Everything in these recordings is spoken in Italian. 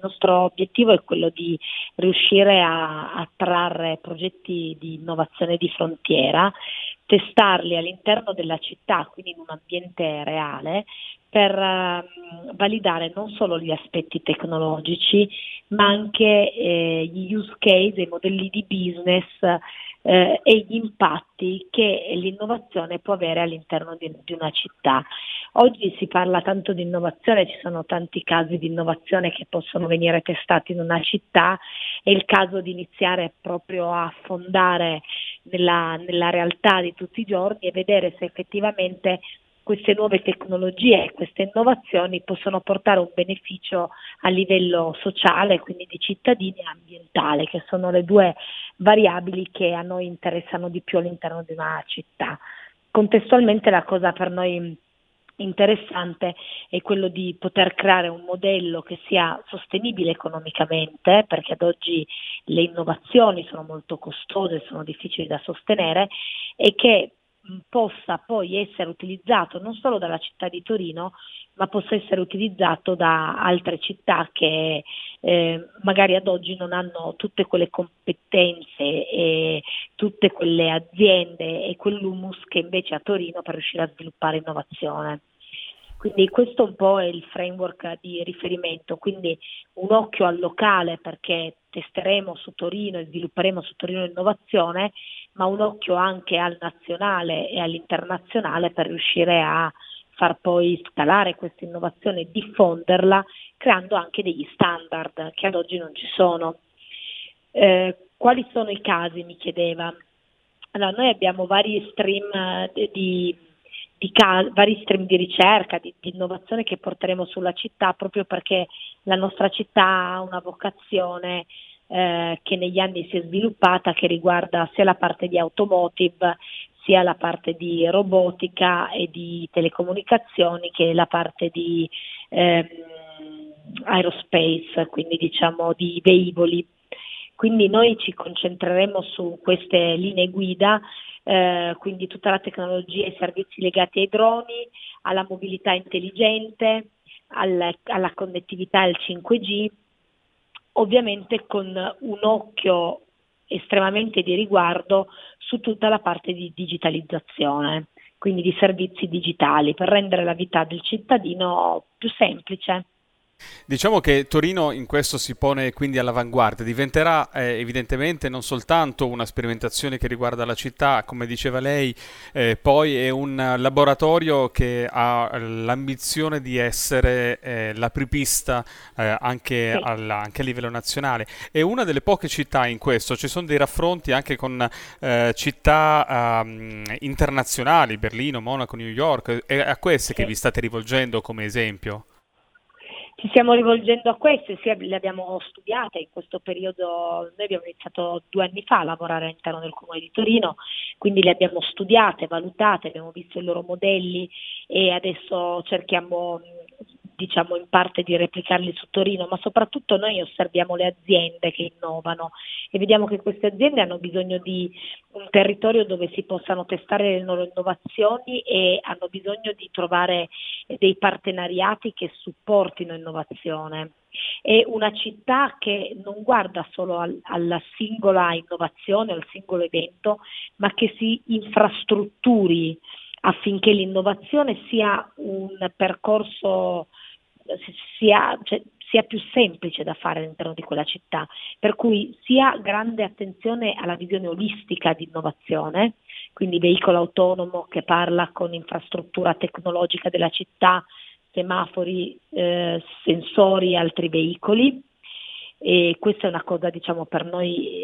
nostro obiettivo è quello di riuscire a attrarre progetti di innovazione di frontiera, testarli all'interno della città, quindi in un ambiente reale, per validare non solo gli aspetti tecnologici, ma anche gli use case, i modelli di business e gli impatti che l'innovazione può avere all'interno di una città. Oggi si parla tanto di innovazione, ci sono tanti casi di innovazione che possono venire testati in una città, è il caso di iniziare proprio a fondare nella realtà di tutti i giorni e vedere se effettivamente queste nuove tecnologie, queste innovazioni possono portare un beneficio a livello sociale, quindi di cittadini, e ambientale, che sono le due variabili che a noi interessano di più all'interno di una città. Contestualmente la cosa per noi interessante è quello di poter creare un modello che sia sostenibile economicamente, perché ad oggi le innovazioni sono molto costose, sono difficili da sostenere, e che possa poi essere utilizzato non solo dalla città di Torino, ma possa essere utilizzato da altre città che magari ad oggi non hanno tutte quelle competenze e tutte quelle aziende e quell'humus che invece a Torino per riuscire a sviluppare innovazione. Quindi questo un po' è il framework di riferimento, quindi un occhio al locale perché testeremo su Torino e svilupperemo su Torino innovazione, ma un occhio anche al nazionale e all'internazionale per riuscire a far poi scalare questa innovazione e diffonderla, creando anche degli standard che ad oggi non ci sono. Quali sono i casi, mi chiedeva? Allora, noi abbiamo vari stream vari stream di ricerca, di innovazione che porteremo sulla città proprio perché la nostra città ha una vocazione che negli anni si è sviluppata, che riguarda sia la parte di automotive, sia la parte di robotica e di telecomunicazioni, che la parte di aerospace, quindi diciamo di velivoli. Quindi noi ci concentreremo su queste linee guida, quindi tutta la tecnologia e i servizi legati ai droni, alla mobilità intelligente, alla connettività e al 5G, ovviamente con un occhio estremamente di riguardo su tutta la parte di digitalizzazione, quindi di servizi digitali, per rendere la vita del cittadino più semplice. Diciamo che Torino in questo si pone quindi all'avanguardia, diventerà evidentemente non soltanto una sperimentazione che riguarda la città, come diceva lei, poi è un laboratorio che ha l'ambizione di essere l'apripista Sì. anche a livello nazionale. È una delle poche città in questo, ci sono dei raffronti anche con città internazionali, Berlino, Monaco, New York, è a queste che Sì. vi state rivolgendo come esempio? Ci stiamo rivolgendo a queste, sì, le abbiamo studiate in questo periodo. Noi abbiamo iniziato 2 anni fa a lavorare all'interno del Comune di Torino, quindi le abbiamo studiate, valutate, abbiamo visto i loro modelli e adesso cerchiamo, diciamo, in parte di replicarli su Torino, ma soprattutto noi osserviamo le aziende che innovano e vediamo che queste aziende hanno bisogno di un territorio dove si possano testare le loro innovazioni e hanno bisogno di trovare dei partenariati che supportino innovazione. È una città che non guarda solo alla singola innovazione, al singolo evento, ma che si infrastrutturi affinché l'innovazione sia un percorso, sia più semplice da fare all'interno di quella città, per cui sia grande attenzione alla visione olistica di innovazione, quindi veicolo autonomo che parla con infrastruttura tecnologica della città, semafori, sensori e altri veicoli, e questa è una cosa, diciamo, per noi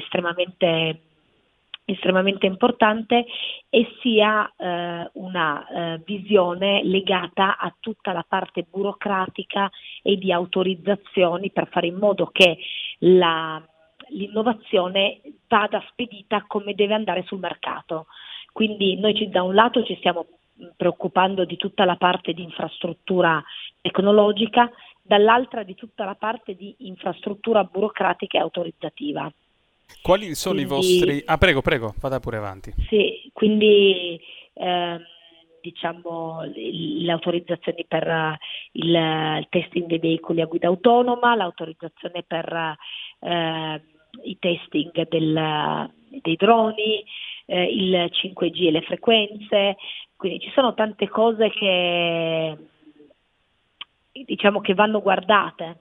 estremamente importante, e sia una visione legata a tutta la parte burocratica e di autorizzazioni per fare in modo che l'innovazione vada spedita come deve andare sul mercato. Quindi noi da un lato ci stiamo preoccupando di tutta la parte di infrastruttura tecnologica, dall'altra di tutta la parte di infrastruttura burocratica e autorizzativa. Quali sono i vostri... Quindi Ah, prego, prego, vada pure avanti. sì, quindi ehm, diciamo, le autorizzazioni per il testing dei veicoli a guida autonoma, l'autorizzazione per i testing dei droni, il 5G e le frequenze. Quindi ci sono tante cose che, diciamo, che vanno guardate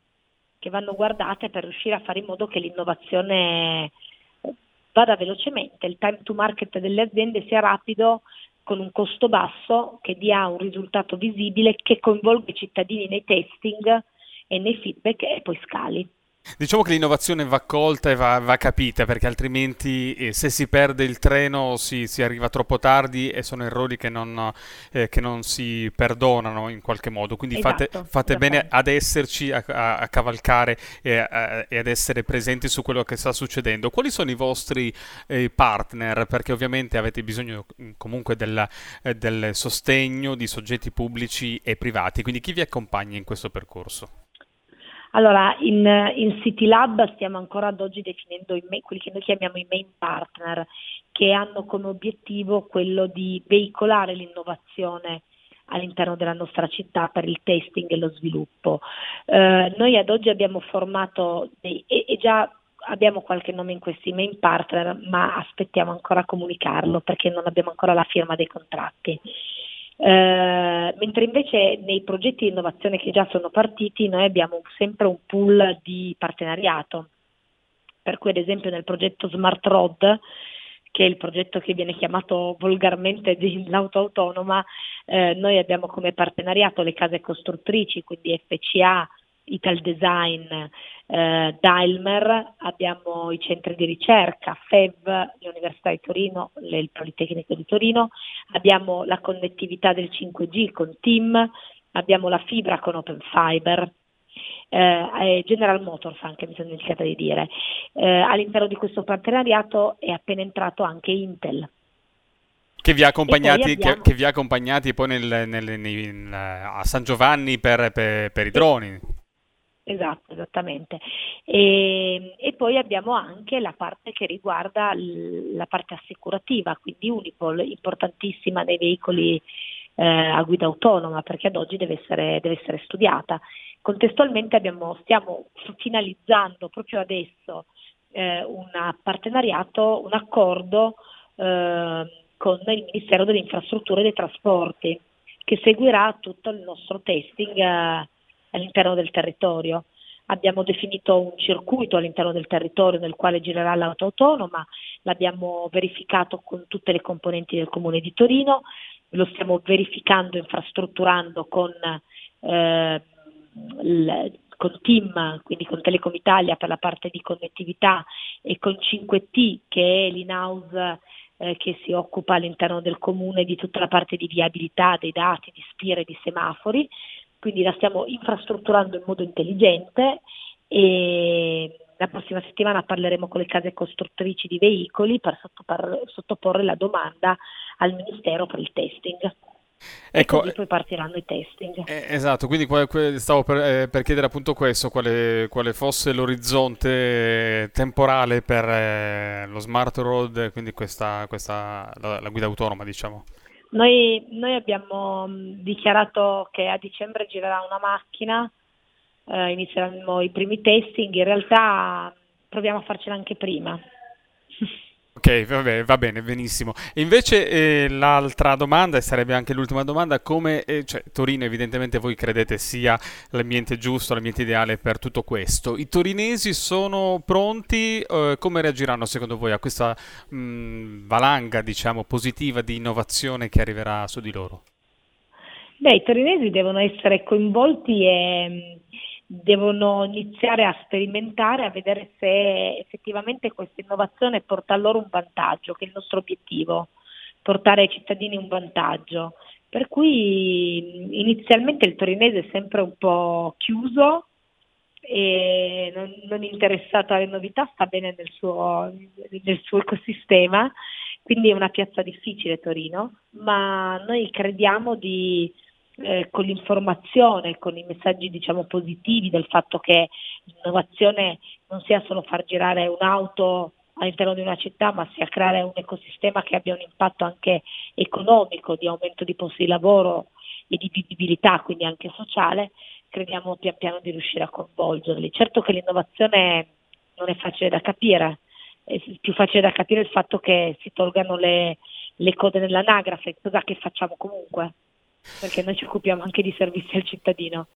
per riuscire a fare in modo che l'innovazione vada velocemente, il time to market delle aziende sia rapido, con un costo basso, che dia un risultato visibile, che coinvolga i cittadini nei testing e nei feedback e poi scali. Diciamo che l'innovazione va colta e va capita, perché altrimenti se si perde il treno si arriva troppo tardi e sono errori che non si perdonano in qualche modo. Quindi Esatto, fate bene esattamente. ad esserci, a cavalcare e ad essere presenti su quello che sta succedendo. Quali sono i vostri partner? Perché ovviamente avete bisogno comunque del sostegno di soggetti pubblici e privati. Quindi chi vi accompagna in questo percorso? Allora, in City Lab stiamo ancora ad oggi definendo quelli che noi chiamiamo i main partner, che hanno come obiettivo quello di veicolare l'innovazione all'interno della nostra città per il testing e lo sviluppo. Noi ad oggi abbiamo formato e già abbiamo qualche nome in questi main partner, ma aspettiamo ancora a comunicarlo perché non abbiamo ancora la firma dei contratti. Mentre invece nei progetti di innovazione che già sono partiti noi abbiamo sempre un pool di partenariato, per cui ad esempio nel progetto Smart Road, che è il progetto che viene chiamato volgarmente dell'auto autonoma, noi abbiamo come partenariato le case costruttrici, quindi FCA, Italdesign, Daimler, abbiamo i centri di ricerca, FEV, l'Università di Torino, il Politecnico di Torino, abbiamo la connettività del 5G con TIM, abbiamo la fibra con Open Fiber, e General Motors anche, mi sono dimenticata di dire. All'interno di questo partenariato è appena entrato anche Intel. E poi abbiamo, Che vi ha accompagnati poi a San Giovanni per i droni. esatto, esattamente. E poi abbiamo anche la parte che riguarda la parte assicurativa, quindi Unipol, importantissima nei veicoli a guida autonoma, perché ad oggi deve essere studiata. Contestualmente stiamo finalizzando proprio adesso un partenariato, un accordo con il Ministero delle Infrastrutture e dei Trasporti, che seguirà tutto il nostro testing all'interno del territorio. Abbiamo definito un circuito all'interno del territorio nel quale girerà l'auto autonoma, l'abbiamo verificato con tutte le componenti del Comune di Torino, lo stiamo verificando, infrastrutturando eh, con TIM, quindi con Telecom Italia per la parte di connettività e con 5T che è l'in-house che si occupa all'interno del comune di tutta la parte di viabilità, dei dati, di spire, di semafori, quindi la stiamo infrastrutturando in modo intelligente e la prossima settimana parleremo con le case costruttrici di veicoli per sottoporre la domanda al Ministero per il testing e Ecco, così poi partiranno i testing. esatto, quindi stavo per chiedere appunto questo, quale fosse l'orizzonte temporale per lo smart road, quindi la guida autonoma, diciamo. Noi abbiamo dichiarato che a dicembre girerà una macchina, inizieranno i primi testing, in realtà proviamo a farcela anche prima. Ok, vabbè, va bene, benissimo. E invece l'altra domanda, e sarebbe anche l'ultima domanda, cioè, Torino evidentemente voi credete sia l'ambiente giusto, l'ambiente ideale per tutto questo. I torinesi sono pronti? Come reagiranno secondo voi a questa valanga, diciamo, positiva di innovazione che arriverà su di loro? Beh, i torinesi devono essere coinvolti e devono iniziare a sperimentare, a vedere se effettivamente questa innovazione porta a loro un vantaggio, che è il nostro obiettivo, portare ai cittadini un vantaggio. Per cui inizialmente il torinese è sempre un po' chiuso e non interessato alle novità, sta bene nel suo ecosistema, quindi è una piazza difficile Torino, ma noi crediamo con l'informazione, con i messaggi diciamo positivi del fatto che l'innovazione non sia solo far girare un'auto all'interno di una città, ma sia creare un ecosistema che abbia un impatto anche economico, di aumento di posti di lavoro e di vivibilità, quindi anche sociale, crediamo pian piano di riuscire a coinvolgerli. Certo che l'innovazione non è facile da capire, è più facile da capire il fatto che si tolgano le code nell'anagrafe, cosa che facciamo comunque, perché noi ci occupiamo anche di servizi al cittadino.